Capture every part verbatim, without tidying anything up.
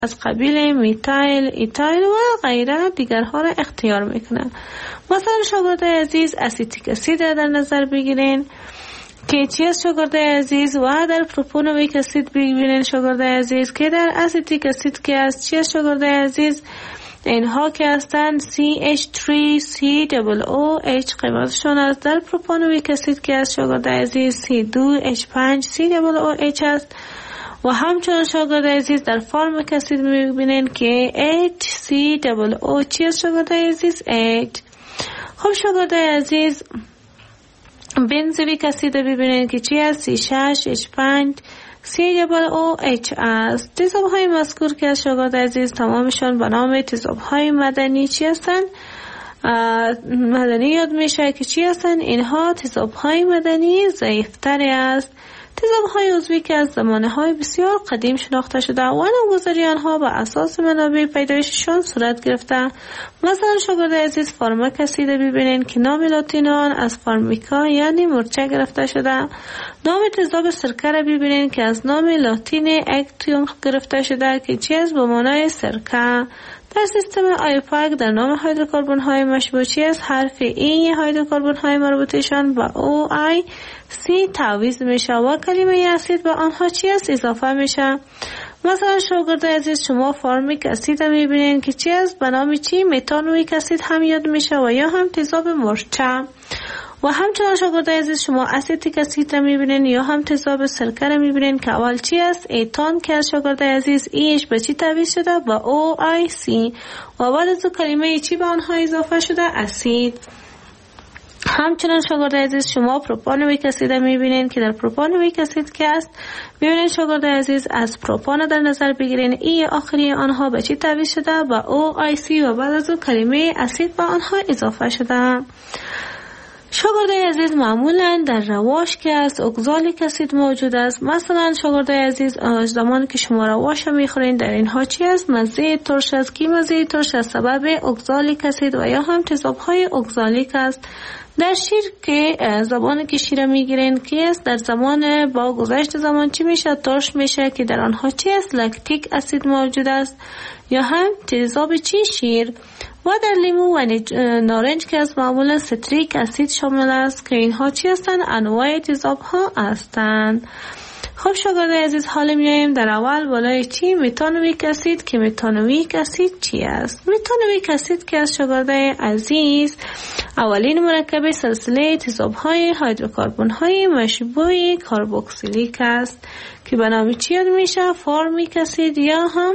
از قبیل میتایل، ایتایل و غیره دیگرها را اختیار میکنه. مثلا شاگردای عزیز اسیتیک اسید در نظر بگیرین که چی است شاگردای عزیز، و در پروپانویک اسید بگیرین شاگردای عزیز که در اسیتیک اسید که است چی است شاگردای عزیز. اینها که هستند سی اچ سه سی او او اچ قیمتشون است. در پروپانویک اسید که است شاگردای عزیز سی دو اچ پنج سی او او اچ است. و همچنان شاگردای عزیز در فارمیک اسید میبینین که اچ سی او او چی است شاگردای عزیز H. خب شاگردای عزیز بنزویک اسید ببینین که چی است سی شش اچ پنج سی او او اچ است. تیزاب های مذکور که از شاگردای عزیز تمامشان به نام تیزاب های مدنی چی هستند؟ مدنی یاد میشه که چی هستند؟ اینها تیزاب های مدنی ضعیفتری است. تیزاب های عضوی که از زمانه های بسیار قدیم شناخته شده و نامگذاری آنها به اساس منابع پیدایششان صورت گرفته. مثلا شاگردای عزیز فارماک اسید ببینین که نام لاتین آن از فارمیکا یعنی مورچه گرفته شده. نام تیزاب سرکه را ببینین که از نام لاتین اکتیوم گرفته شده که چیز به معنای سرکه. در سیستم آیوپاک در نام هیدروکربن های مشبوع چی است؟ حرف ای هیدروکربن های مربوطشان با او آی سی تعویض میشه و کلمه اسید به آنها چی است؟ اضافه میشه. مثلا شاگردای عزیز شما فارمیک اسید میبینین که چی است؟ به نام چی؟ متانویک اسید هم یاد میشه و یا هم تیزاب مرچه. و همچنان شاگردای عزیز شما اسیتیک اسید را میبینین یا هم تیزاب سرکه را میبینین که اول چی است؟ ایتان که از شاگردای عزیز ایش به چی تعویض شده؟ با او آی سی و بعد از کلمه چی به آنها اضافه شده؟ اسید. همچنان شاگردای عزیز شما پروپانویک اسید میبینین که در پروپانویک اسید که است میبینین شاگردای عزیز از پروپان در نظر بگیرین ای آخری آنها به چی تعویض شده؟ با او آی سی و بعد از کلمه اسید به آنها اضافه شده. شاگردای عزیز معمولا در رواش که از اگزالیک اسید موجود است. مثلا شاگردای عزیز زمانی که شما رواش میخورین در اینها چی است؟ مزه ترش است که مزه ترش از سبب اگزالیک اسید و یا هم تیزاب های اگزالیک است. در شیر که زبانی که شیر میگیرین که است در زمان با گذشت زمان چی میشه؟ ترش میشه که در آنها چی است؟ لکتیک اسید موجود است یا هم تیزاب چی؟ شیر. و در لیمو و نارنج که از معمولا ستریک اسید شامل است که اینها چی هستند؟ انواع تیزاب ها هستند. خب شاگردای عزیز حالا میایم در اول بالای چی؟ متانویک اسید که متانویک اسید چی است؟ متانویک اسید که از شاگردای عزیز اولین مرکب سلسله تیزاب های هیدروکربن های مشبوع کربوکسیلیک است که به نام چی یاد میشه؟ فارمیک اسید یا هم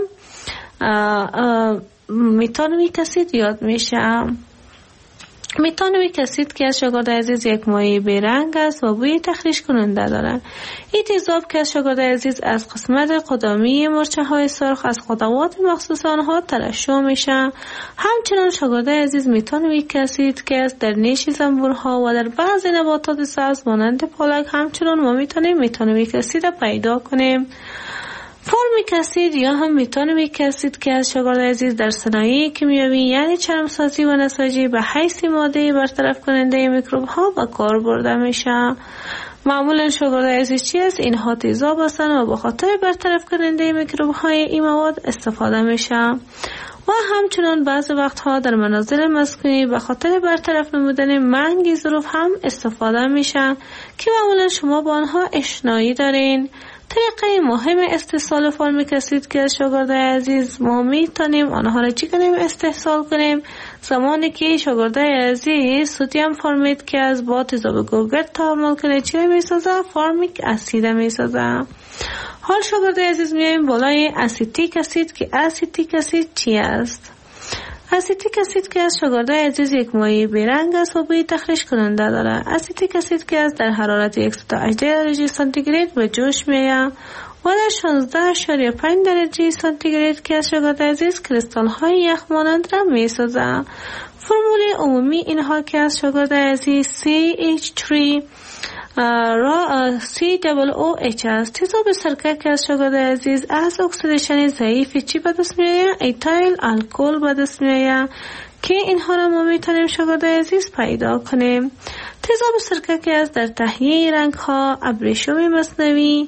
متانویک اسید یاد میشه. متانویک اسید که از شاگردای عزیز یک مایع بیرنگ است و بوی تخریش کننده دارد. این تیزاب که از شاگردای عزیز از قسمت قدامی مرچه های سرخ از خطوات مخصوص آنها ترشح میشه. همچنان شاگردای عزیز متانویک اسید که از در نیش زنبورها و در بعضی نباتات سبز مانند پالک همچنان ما میتونیم متانویک اسید پیدا کنیم. فارمیک اسید یا هم متانویک اسید که از شاگردای عزیز در صنایع کیمیایی یعنی چرمسازی و نساجی به حیث ماده برطرف کننده میکروب ها به کار برده میشه. معمولا شاگردای عزیز چی است؟ اینها تیزاب هستند و به خاطر برطرف کننده میکروب های این مواد استفاده میشه. و همچنان بعض وقتها در منازل مسکونی به خاطر برطرف نمودن منگ ظروف هم استفاده میشه که معمولا شما با آنها آشنایی دارین. طریقه مهم استحصال فارمیک اسید که از شاگردای عزیز ما میتونیم آنها را چی کنیم؟ استحصال کنیم. زمانی که شاگردای عزیز سدیم فارمیت که از با تیزاب گوگرد تعامل کنه چی میسازه؟ فارمیک اسید میسازه. حال شاگردای عزیز میایم بالای اسیتیک اسید که اسیتیک اسید چی است؟ اسیتیک اسید که از شاگردای عزیز یک مایع بیرنگ است و بوی تخریش کننده دارد. اسیتیک اسید که از در حرارت صد و هجده درجه سانتیگراد به جوش میآید و در شانزده اشاریه پنج درجه سانتیگراد که از شاگردای عزیز کریستال های یخ مانند را میسازد. فرمول عمومی اینها که از شاگردای عزیز سی اچ سه را سی او او اچ است. تیزاب سرکه که از شاگردای عزیز از اکسیدیشن ضعیف چی به دست میآید؟ ایتایل الکل به دست میآید که اینها را ما میتونیم شاگردای عزیز پیدا کنیم. تیزاب سرکه که از در تهیه رنگ ها، ابریشم مصنوعی،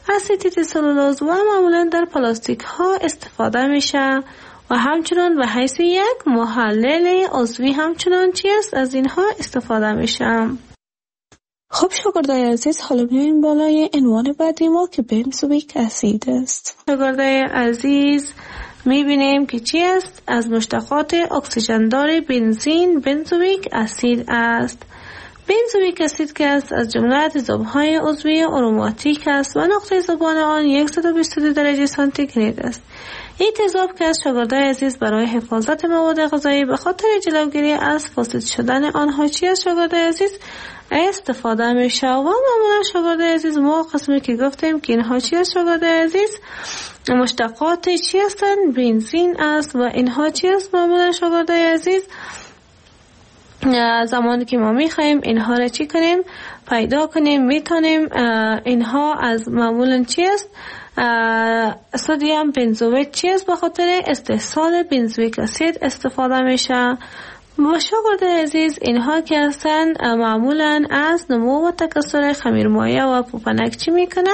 استیت سلولوز و معمولا در پلاستیک ها استفاده میشه و همچنان به حیث یک محلل عضوی همچنان چی است از اینها استفاده میشه. خب شاگردای عزیز، حالا بیاین بالای عنوان بعدی ما که بنزوئیک اسید است. شاگردای عزیز میبینیم که چی است؟ از مشتقات اکسیژندار بنزین بنزوئیک اسید است. بنزوئیک اسید که است از جمله تیزاب‌های عضوی آروماتیک است و نقطه ذوبان آن صد و بیست و دو درجه سانتیگراد است. این تیزاب که از شاگردای عزیز برای حفاظت مواد غذایی به خاطر جلوگیری از فاسد شدن آنها چی از شاگردای عزیز استفاده میشه و معمولا شاگردای عزیز ما قسمی که گفتیم که اینها چی از شاگردای عزیز مشتقات چی هستند؟ بنزین است و اینها چی است معمولا شاگردای عزیز زمانی که ما میخوایم اینها را چی کنیم پیدا کنیم میتونیم اینها از معمولا چی است سدیم بنزوئیت چی است به خاطر استحصال بنزوئیک اسید استفاده میشه. و شاگردای عزیز اینها که هستند معمولا از نمو و تکثر خمیرمایه و پوپنک چی میکنه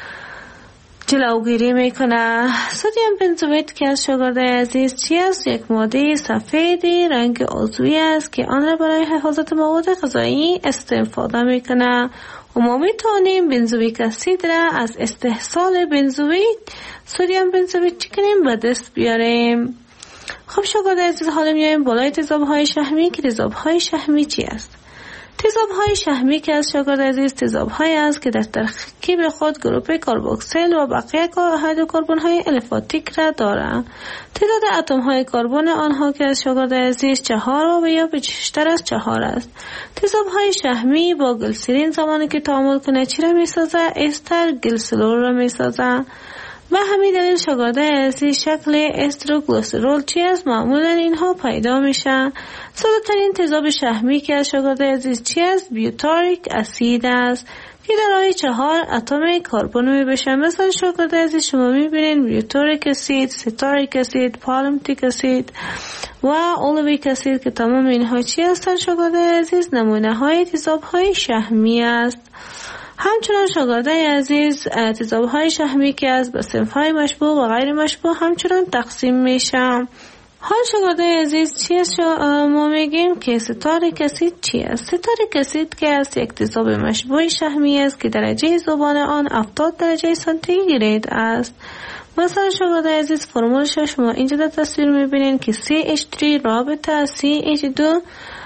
جلوگیری میکنه. سدیم بنزوئیت که از شاگردای عزیز چی است؟ یک ماده سفیدی رنگ عضوی است که آن را برای حفاظت مواد غذایی استفاده میکنه و ما میتونیم بنزوئیک اسید را از استحصال بنزوئیت سدیم بنزوئیت چی کنیم به دست بیاریم. خب شاگردای عزیز حالا میایم بالای تیزاب‌های شحمی که تیزاب‌های شحمی چی است؟ تیزاب‌های شحمی که از شاگردای عزیز تیزاب‌هایی است که در ترکیب خود گروپ کربوکسیل و بقیه هیدروکربن‌های الفاتیک را دارند. تعداد اتم‌های کربن آنها که از شاگردای عزیز چهار و یا بیشتر از چهار است. تیزاب‌های شحمی با گلیسرین زمانی که تعامل کنه چی را می‌سازه؟ استر گلیسرول را می‌سازه. و همین دلیل شاگردای عزیز شکل استروگلیسرول چی است؟ معمولا اینها پیدا میشه. ساده ترین تیزاب شحمی که از شاگردای عزیز چی است؟ بیوتاریک اسید است که دارای چهار اتم کربن می بشه. مثلا شاگردای عزیز شما میبینین بیوتاریک اسید، ستاریک اسید، پالمتیک اسید و اولویک اسید که تمام اینها چی هستن شاگردای عزیز؟ نمونه های تیزاب های شحمی است. همچنان شاگردای عزیز تیزاب‌های شحمی که از به صنف‌های مشبوع و غیر مشبوع همچنان تقسیم میشن. حال شاگردای عزیز چی است؟ ما میگیم که ستاریک اسید چی است؟ ستاریک اسید که از یک تیزاب مشبوع شحمی است که درجه ذوبان آن هفتاد درجه سانتیگراد است. مثلا شاگردای عزیز فرمولش شما اینجا در تصویر میبینین که سی اچ سه رابطه سی اچ دو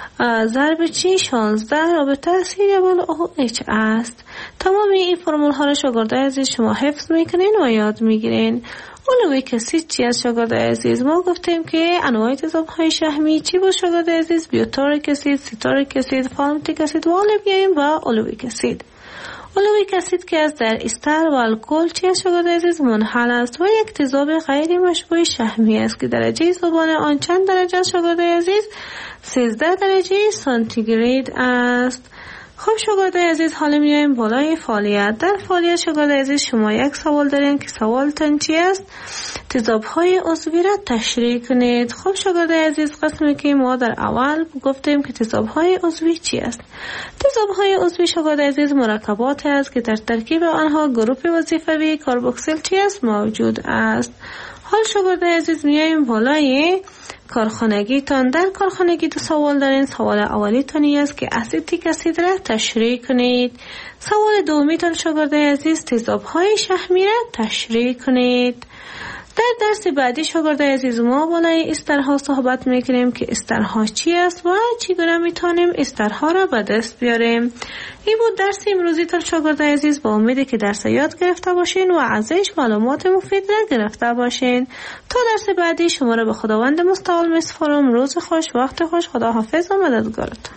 ضرب چی شانزده رابطه سی ریبل او اچ است. تمام این فرمول ها را شاگردای عزیز شما حفظ میکنین و یاد میگیرین. اولویک اسید چی از شاگردای عزیز؟ ما گفتیم که انواع تیزاب های شحمی چی بود شاگردای عزیز؟ بیوتاریک اسید، ستاریک اسید، پالمتیک اسید و حالا بیاییم با اولویک اسید. اولویک اسید که از در استر و الکل چی از شاگردای عزیز؟ منحل است و یک تیزاب غیر مشبوع شحمی است که درجه ذوبان آن چند درجه شاگردای عزیز؟ سیزده درجه سانتیگراد است. خب شاگردای عزیز حالا میایم بالای فعالیت. در فعالیت شاگردای عزیز شما یک سوال دارین که سوال تن چی است؟ تیزاب‌های عضوی را تشریح کنید. خب شاگردای عزیز قسمی که ما در اول گفتیم که تیزاب‌های عضوی چی است؟ تیزاب‌های عضوی شاگردای عزیز مرکبات است که در ترکیب آنها گروپ وظیفوی کربوکسیل چی است؟ موجود است. حال شاگردای عزیز میایم بالای کارخانگی تان. در کارخانگی دو سوال دارین. سوال اولی تانی است که اسیتیک اسید را تشریح کنید. سوال دومی تان شاگردای عزیز تیزاب‌های شحمی را تشریح کنید. در درس بعدی شاگردای عزیز ما بالای استرها صحبت میکنیم که استرها چی است و چگونه میتونیم استرها را به دست بیاریم. این بود درس امروزی تان شاگردای عزیز. با امیدی که درس یاد گرفته باشین و ازش معلومات مفید را گرفته باشین. تا درس بعدی شما را به خداوند مستعال میسپارم. روز خوش، وقت خوش، خدا حافظ و مددگارتون.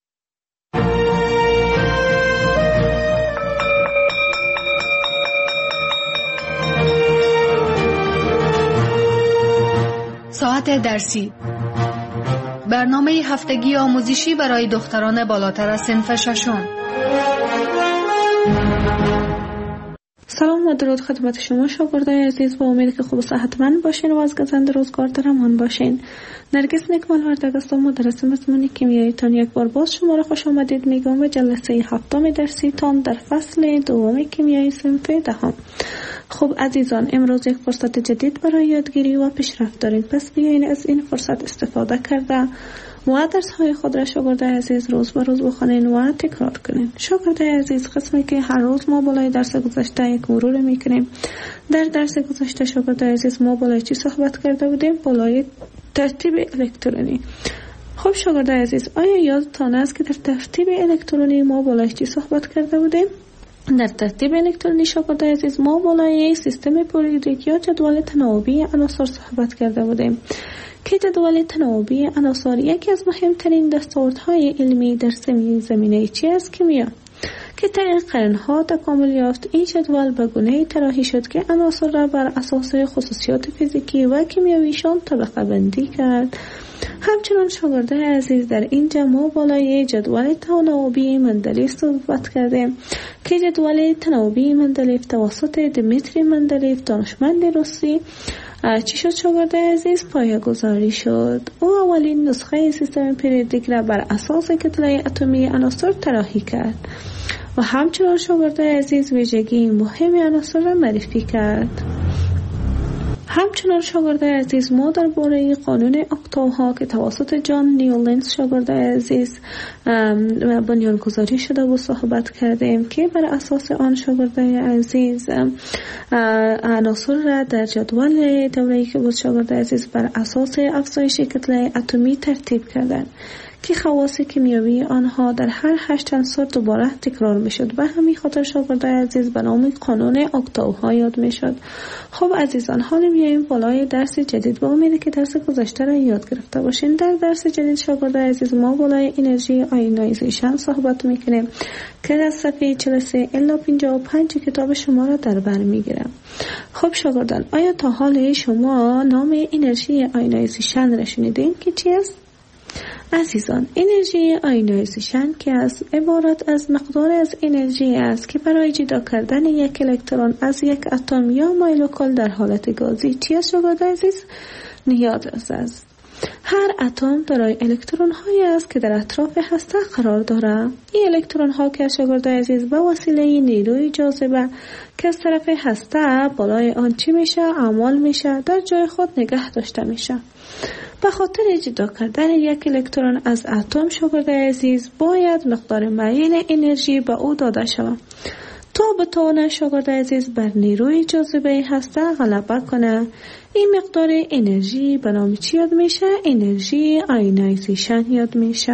ساعت درسی، برنامه هفتگی آموزشی برای دختران بالاتر از صنف ششم. سلام و درود خدمت شما شاگردای عزیز، با امید که خوب و صحتمند باشین و از گزند روزگار در امان باشین. نرگس نکمال وردگ هستم، مدرس مضمون کیمیایی تان. یک بار باز شما را خوش آمدید میگم و جلسه هفتم درسی تان در فصل دوم کیمیایی صنف دهم. خب عزیزان، امروز یک فرصت جدید برای یادگیری و پیشرفت دارین، پس بیاین از این فرصت استفاده کرده و درس های خود را شاگردای عزیز روز به روز بخونین و تکرار کنین. شاگردای عزیز، قسمی که هر روز ما بالای درس گذشته یک مرور میکنیم. در درس گذشته شاگردای عزیز ما بالای چی صحبت کرده بودیم؟ بالای ترتیب الکترونی. خب شاگردای عزیز، آیا یادتان است که در ترتیب الکترونی ما بالای چی صحبت کرده بودیم؟ در ترتیب الکترونی شاگردای عزیز ما بالای سیستم پریودیک یا جدول تناوبی عناصر صحبت کرده بودیم که جدول تناوبی عناصر یکی از مهمترین دستاوردهای علمی در زمینه چی است؟ کیمیا، که طریق قرنها تکامل یافت. این جدول به گونه‌ای طراحی شد که عناصر را بر اساس خصوصیات فیزیکی و کیمیاییشان طبقه بندی کرد. همچنان شاگردای عزیز، در اینجا ما بالای جدول تناوبی مندلیف صحبت کردیم که جدول تناوبی مندلیف توسط دمیتری مندلیف دانشمند روسی چی شد شاگردای عزیز؟ پایه گذاری شد. او اولین نسخه سیستم پریودیک را بر اساس کتله اتمی عناصر طراحی کرد و همچنان شاگردای عزیز ویژگی مهم عناصر را معرفی کرد. همچنان شاگردای عزیز ما درباره قانون اکتاوها که توسط جان نیولنز شاگردای عزیز بنیانگذاری شده و صحبت کردیم که بر اساس آن شاگردای عزیز عناصر را در جدول دوره‌ای که بود شاگردای عزیز بر اساس افزایش کتله اتمی ترتیب کردند که خواص کیمیایی آنها در هر هشت عنصر دوباره تکرار میشد و همین خاطر شاگردای عزیز به نام قانون اکتاوها یاد میشد. خب عزیزان، حالا بیاییم بالای درس جدید، با امید که درس گذشته را یاد گرفته باشین. در درس جدید شاگردای عزیز ما بالای انرژی آیونایزیشن صحبت میکنیم که از صفحه چهل و سه الی پنجاه و پنج کتاب شما را در بر میگیرم. خب شاگردان، آیا تا حال شما نام انرژی آیونایزیشن را شنیدین که چی است؟ عزیزان، انرژی آیونایزیشن که از عبارت از مقدار از انرژی است که برای جدا کردن یک الکترون از یک اتم یا مولکول در حالت گازی چی است شاگردای عزیز؟ نیاز است. هر اتم دارای الکترون هایی است که در اطراف هسته قرار دارد. این الکترون ها که شاگردای عزیز به وسیله نیروی جاذبه که از طرف هسته بالای آن چی میشه؟ اعمال میشه، در جای خود نگه داشته میشه. به خاطر جدا کردن یک الکترون از اتم شاگردای عزیز باید مقدار معین انرژی به او داده شود تا بتونه شاگردای عزیز بر نیروی جاذبه هسته غلبه کنه. این مقدار انرژی به نام چی یاد میشه؟ انرژی آیونایزیشن یاد میشه.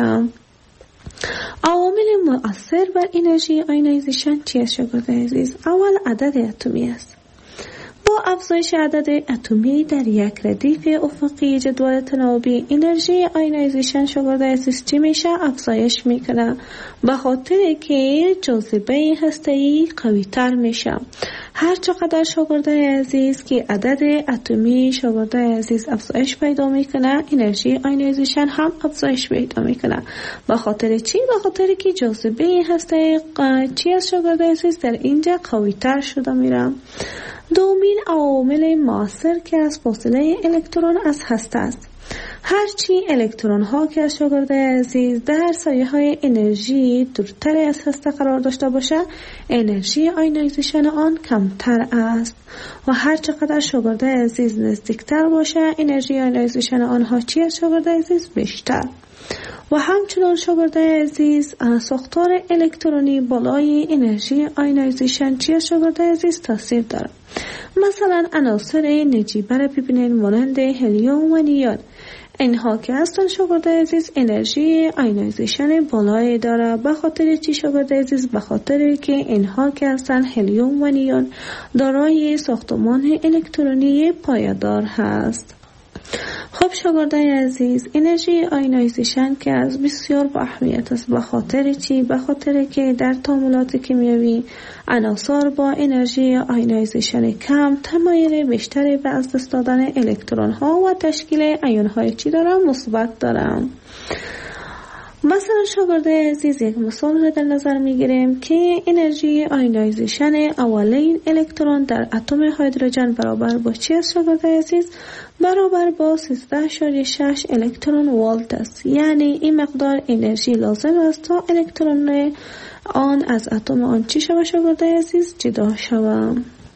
عوامل مؤثر بر انرژی آیونایزیشن چی است شاگردای عزیز؟ اول عدد اتمی است. با افزایش عدد اتمی در یک ردیف افقی جدول تناوبی انرژی آیونایزیشن شاگردای عزیز چی میشه؟ افزایش میکنه، به خاطر که جاذبه هسته‌ای قوی تر میشه. هر چقدر شاگردای عزیز که عدد اتمی شاگردای عزیز افزایش پیدا میکنه، انرژی آیونایزیشن هم افزایش پیدا میکنه. به خاطر چی؟ به خاطر که جاذبه هسته چی از شاگردای عزیز در اینجا قوی تر شده میره. دومین عامل مؤثر که از فاصله الکترون از هسته است. هرچی الکترون ها که از شاگردای عزیز در سایه های انرژی دورتر از هسته قرار داشته باشه، انرژی آیونایزیشن آن کمتر است و هر چقدر شاگردای عزیز نزدیکتر باشه، انرژی آیونایزیشن آنها چی از شاگردای عزیز؟ بیشتر. و همچنان شاگردای عزیز ساختار الکترونی بالای انرژی آیونایزیشن چی از شاگردای عزیز تاثیر داره. مثلا عناصر نجیبه را ببینید مانند هلیوم و نیون. اینها که هستن شاگردای عزیز انرژی آیونایزیشن بالایی داره. به خاطر چی شاگردای عزیز؟ به خاطر که اینها که هستن هلیوم و نیون دارای ساختمان الکترونی پایدار هست. خب شاگردای عزیز، انرژی آیونایزیشن که از بسیار با اهمیت است. به خاطر چی؟ به خاطر که در تعاملات کیمیایی عناصر با انرژی آیونایزیشن کم تمایل بیشتری به از دست دادن الکترون ها و تشکیل ایون های چی دارن؟ مثبت دارن. مثلا شاگرده عزیز یک مثال را در نظر میگیریم که انرژی آیونایزیشن اولین الکترون در اتم هیدروژن برابر با چی است شاگرده عزیز؟ برابر با سیزده اشاریه شش الکترون ولت است. یعنی این مقدار انرژی لازم است تا الکترون آن از اتم آن چی شود شاگرده عزیز؟ جدا شود.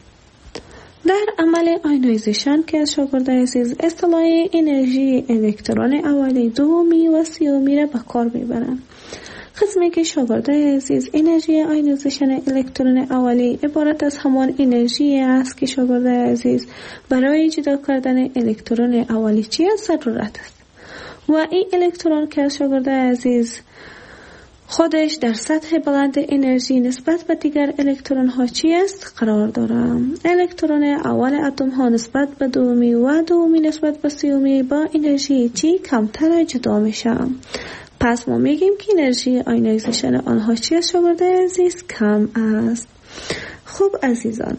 در عمل آیونایزیشن که از شاگرده عزیز اصطلاح انرژی الکترون اولی، دومی و سیومی را به کار میبرند. قسمی که شاگرده عزیز انرژی آیونایزیشن الکترون اولی عبارت از همان انرژی است که شاگرده عزیز برای جدا کردن الکترون اولی چی است؟ ضرورت است. و این الکترون که از شاگرده عزیز خودش در سطح بلند انرژی نسبت به دیگر الکترون ها چی است؟ قرار دارم. الکترون اول اتم ها نسبت به دومی و دومی نسبت به سیومی با انرژی چی؟ کمتر جدا میشن. پس ما میگیم که انرژی آیونایزیشن آنها چی است شاگرده عزیز؟ کم است. خب عزیزان،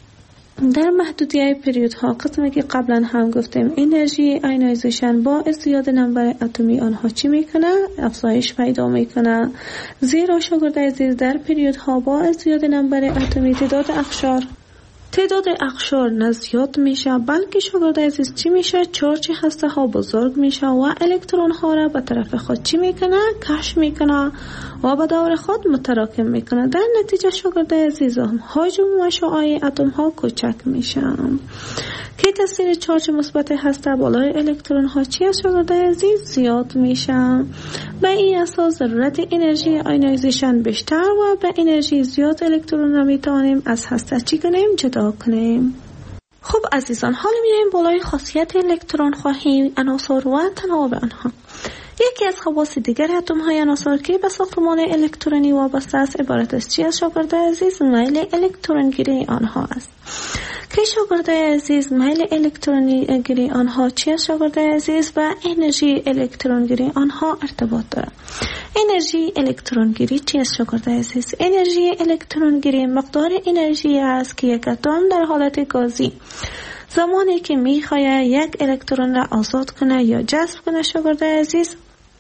در محدودیت پریودها قسمی که قبلا هم گفتیم انرژی آیونایزیشن با ازدیاد نمبر اتمی آنها چی میکنه؟ افزایش پیدا میکنه. زیرا شاگرده عزیز در پریودها با ازدیاد نمبر اتمی تعداد اقشار تعداد اقشار نه زیاد میشه، بلکه شاگرده عزیز چی میشه؟ چارج هسته ها بزرگ میشه و الکترون ها را به طرف خود چی میکنه؟ کش میکنه و به دور خود متراکم میکنه. در نتیجه شاگرده عزیزان حجم و شعاع اتم ها کوچک میشن که تاثیر چارج مثبت هسته بالای الکترون ها چی است شاگرده عزیز؟ زیاد میشن. به این اساس ضرورت انرژی آیونایزیشن بیشتر و به انرژی زیاد الکترون را میتوانیم از هسته چی کنیم؟ جدا کنیم. خب عزیزان، حالا میایم بالای خاصیت الکترون خواهی، عناصر و تناوب آنها. یکی از خواص دیگر اتم های عناصر که به ساختمان الکترونی وابسته است عبارت از چی است شاگرده عزیز؟ میل الکترون گیری آنها است. که شاگرده عزیز میل الکترونی گیری آنها چی است شاگرده عزیز؟ و انرژی الکترون گیری آنها ارتباط دارد. انرژی الکترون گیری چی است شاگرده عزیز؟ انرژی الکترون گیری مقدار انرژی است که یک اتم در حالت گازی زمانی که میخواهد یک الکترون را آزاد کنه یا جذب کنه شاگرده عزیز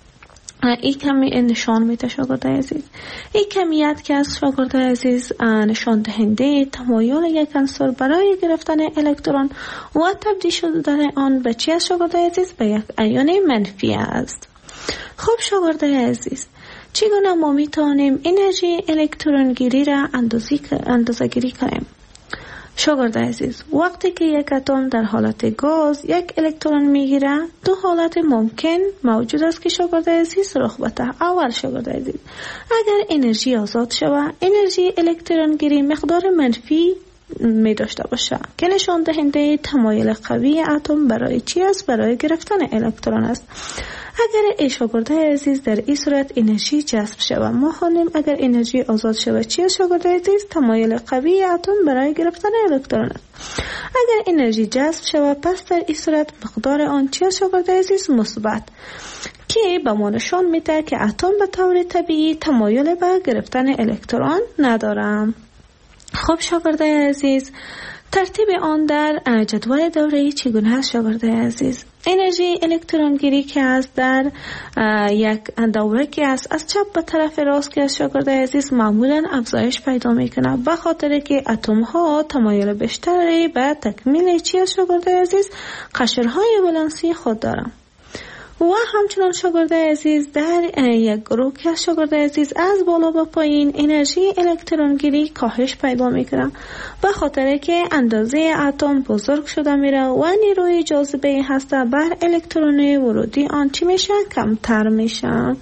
این کمی نشان میده شاگرده عزیز. این کمیت که از شاگرده عزیز نشان دهنده تمایل یک عنصر برای گرفتن الکترون و تبدیل شدن آن به چی است شاگرده عزیز؟ به یک ایون منفی است. خب شاگرده عزیز، چگونه ما میتونیم انرژی الکترون گیری را اندازه گیری کنیم؟ شاگرده عزیز، وقتی که یک اتم در حالت گاز یک الکترون میگیره، دو حالت ممکن موجود است که شاگرده عزیز رخ بده. اول شاگرده عزیز، اگر انرژی آزاد شود، انرژی الکترون گیری مقدار منفی می داشته باشه که نشان دهنده تمایل قوی اتم برای چی است؟ برای گرفتن الکترون است. اگر ای شاگرده عزیز در این صورت انرژی جذب شود، ما خوانیم اگر انرژی آزاد شود چی است شاگرده عزیز؟ تمایل قوی اتم برای گرفتن الکترون است. اگر انرژی جذب شود، پس در این صورت مقدار آن چی است شاگرده عزیز؟ مثبت، که به ما نشان میده که اتم به طور طبیعی تمایل به گرفتن الکترون ندارد. خب شاگرده عزیز، ترتیب آن در جدول دوره‌ای چگونه است شاگرده عزیز؟ انرژی الکترون گیری که است در یک دوره که است از چپ به طرف راست که است شاگرده عزیز معمولا افزایش پیدا میکنه، به خاطر که اتم ها تمایل بیشتری به تکمیل چی است شاگرده عزیز؟ قشرهای ولانسی خود دارند. و همچنان شاگرده عزیز در یک گروه که شاگرده عزیز از بالا به پایین انرژی الکترون گیری کاهش پیدا میکنه، به خاطر که اندازه اتم بزرگ شده میره و نیروی جاذبه هسته بر الکترون ورودی آن چی میشه؟ کمتر میشه.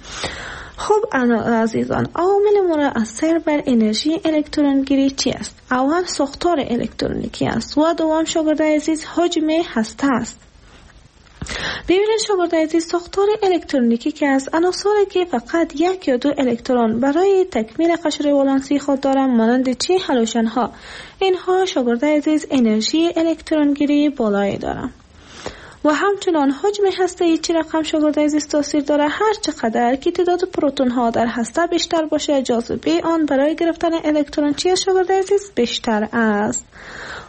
خب عزیزان، عوامل مؤثر بر انرژی الکترون گیری چی است؟ اول ساختار الکترونیکی است و دوم شاگرده عزیز حجم هسته است. ببینید شاگرده عزیز، ساختار الکترونیکی که از عناصری که فقط یک یا دو الکترون برای تکمیل قشر ولانسی خود دارند، مانند چی؟ هالوژن ها. اینها شاگرده عزیز انرژی الکترون گیری بالایی دارند. و همچنان حجم هسته چی رقم شاگرده عزیز تاثیر داره؟ هر چقدر که تعداد پروتون ها در هسته بیشتر باشه، جاذبه آن برای گرفتن الکترون چی شاگرده عزیز؟ بیشتر است.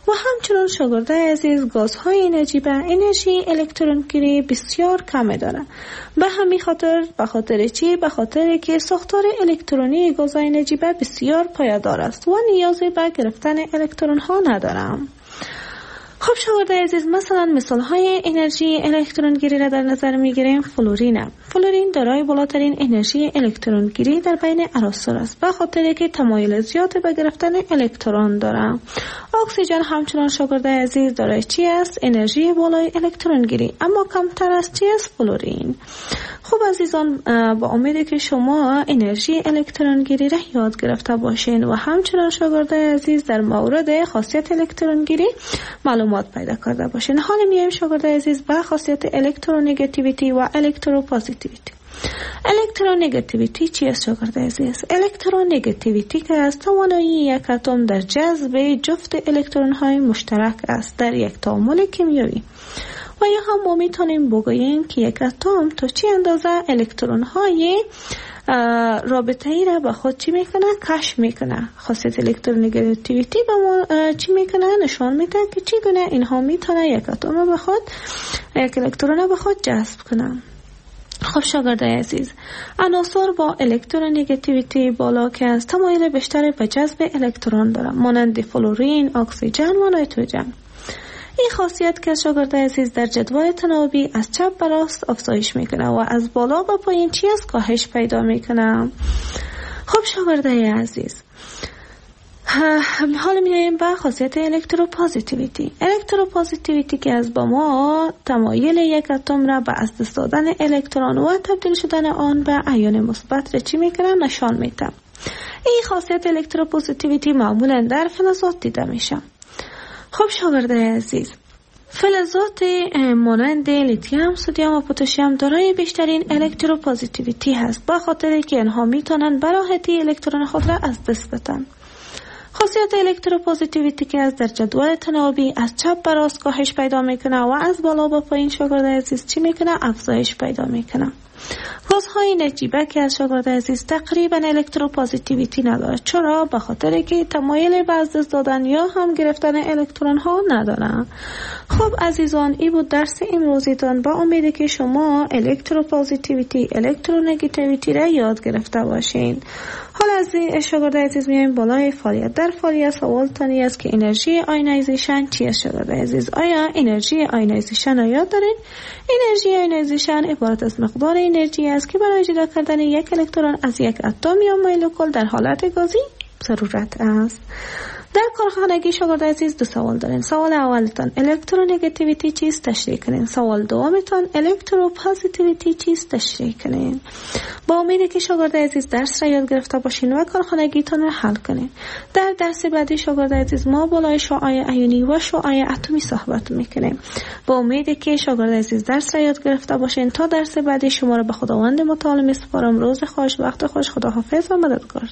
و همچنان شاگرده عزیز گازهای انرژی به انرژی الکترون گیری بسیار کم دارند. به همین خاطر به خاطر چی؟ به خاطر که ساختار الکترونی گازهای انرژی به بسیار پایدار است و نیازی به گرفتن الکترون ها ندارم. خب شاگرده عزیز، مثلا مثال های انرژی الکترون گیری را در نظر می گیریم. فلورین فلورین دارای بالاترین انرژی الکترون گیری در بین عناصر است به خاطر که تمایل زیاد به گرفتن الکترون دارد. اکسیژن همچنان شاگرده عزیز دارای چی است؟ انرژی بالای الکترون گیری، اما کمتر از چی است؟ فلورین. خب عزیزان، با امیدی که شما انرژی الکترون گیری را یاد گرفته باشین و همچنان شاگرده عزیز در مورد خاصیت الکترون گیری معلومات پیدا کرده باشین. حالا میایم شاگرده عزیز به خاصیت الکترونگاتیویتی و الکتروپوزیتیویتی. الکترونگاتیویتی چی است شاگرده عزیز؟ الکترونگاتیویتی که از توانایی یک اتم در جذب جفت الکترون های مشترک است در یک تعامل کیمیایی. و یا هم ما میتونیم بگوییم که یک اتم تا چی اندازه الکترون های رابطه ای را به خود چی میکنه؟ کشف میکنه. خاصیت الکترونگاتیویتی به ما چی میکنه؟ نشان میده که چی گونه اینها میتونه یک اتم به خود یک الکترون به خود جذب کنه. خب شاگرده عزیز، عناصر با الکترونگاتیویتی بالا که از تمایل بیشتر به جذب الکترون دارند، مانند فلورین، اکسیژن و نیتروژن. این خاصیت که شاگرده عزیز در جدول تناوبی از چپ به راست افزایش میکنه و از بالا به پایین چی است؟ کاهش پیدا میکنه. خب شاگرده عزیز، حالا میایم به خاصیت الکتروپوزیتیویتی. الکتروپوزیتیویتی که از با ما تمایل یک اتم را به از دست دادن الکترون و تبدیل شدن آن به ایون مثبت را چی میکنه؟ نشان میده. این خاصیت الکتروپوزیتیویتی معمولا در فلزات دیده میشه. خب شاگرده عزیز، فلزات مانند لیتیوم، سدیم و پتاسیم دارای بیشترین الکتروپوزیتیویتی هست به خاطر که آنها میتونن به راحتی الکترون خود را از دست بدن. خاصیت الکتروپوزیتیویتی که از در جدول تناوبی از چپ به راست کاهش پیدا میکنه و از بالا به پایین شاگرده عزیز چی میکنه؟ افزایش پیدا میکنه. گازهای نجیبه که از شاگرده عزیز تقریبا الکتروپوزیتیویتی نداره. چرا؟ به خاطر که تمایل به از دست دادن یا هم گرفتن الکترون ها ندارن. خب عزیزان، این بود درس امروزیتان. با امیدی که شما الکتروپوزیتیویتی، الکترونگاتیویتی را یاد گرفته باشین. حالا از شاگرده عزیز میایم بالای فعالیت. در فعالیت سوال تانی است که انرژی آیونایزیشن چی است شاگرده عزیز؟ آیا انرژی آیونایزیشن را یاد دارین؟ انرژی آیونایزیشن عبارت از مقدار انرژی است که برای جدا کردن یک الکترون از یک اتم یا مولکول در حالت گازی ضرورت است. در کارخانگی شاگرده عزیز دو سوال دارین. سوال اولتان الکترونگاتیویتی چیست؟ تشریح کنین. سوال دومتان الکتروپوزیتیویتی چیست؟ تشریح کنین. با امیدی که شاگرده عزیز درس را یاد گرفته باشین و کارخانگیتان را حل کنین. در درس بعدی شاگرده عزیز ما بالای شعاع ایونی و شعاع اتمی صحبت میکنیم. با امیدی که شاگرده عزیز درس را یاد گرفته باشین. تا درس بعدی شما را به خداوند متعال میسپارم. روز خوش، وقت خوش، خداحافظ و مددگار.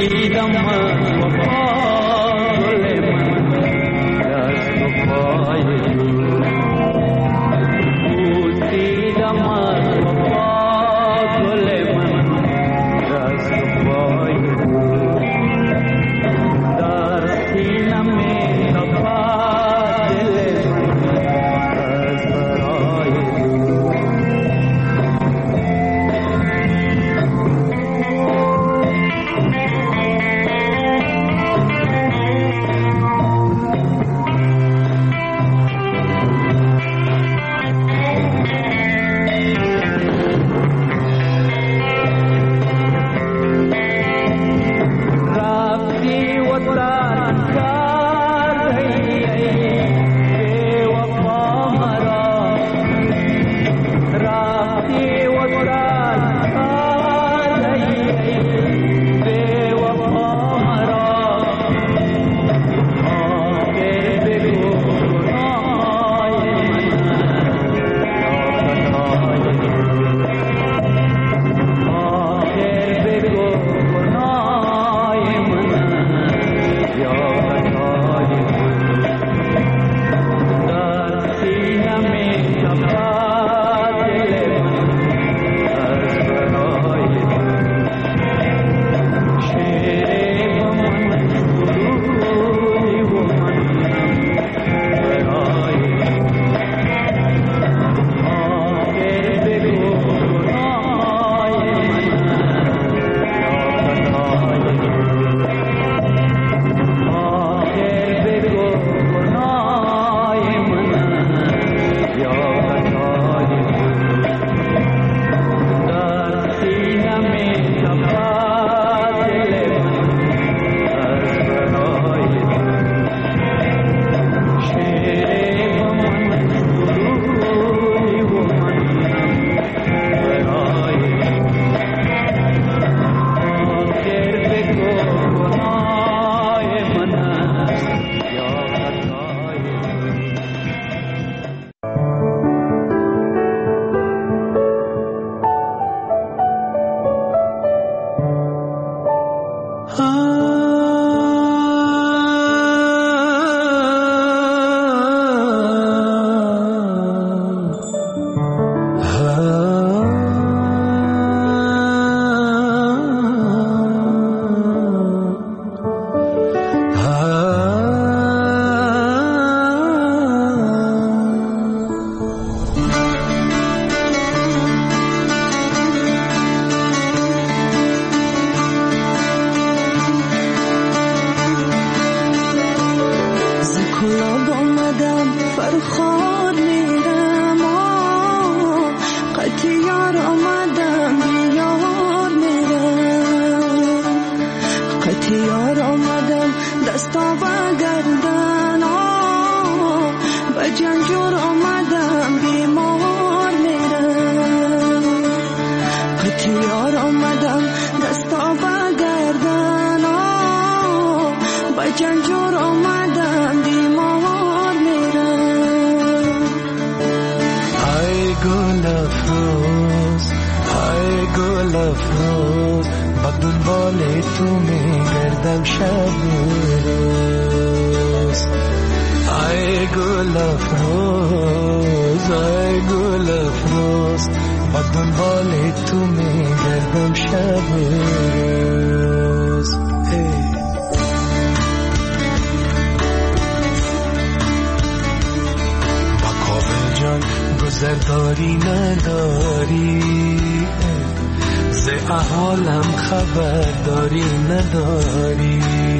گذرداری نداری ز احوالم خبرداری نداری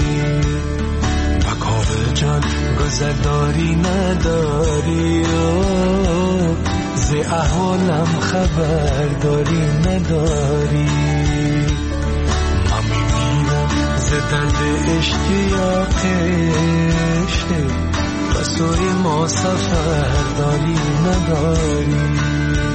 بکاوه جان گذرداری نداری ز احوالم خبرداری نداری من میمیرم ز درد اشتیاقش سوی ما سفر داری نداری